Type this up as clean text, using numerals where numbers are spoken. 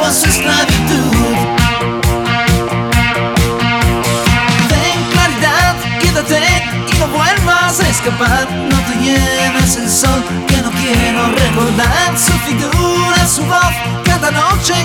por su esclavitud. Ten claridad, quédate y no vuelvas a escapar. No te lleves el sol, que no quiero recordar su figura, su voz cada noche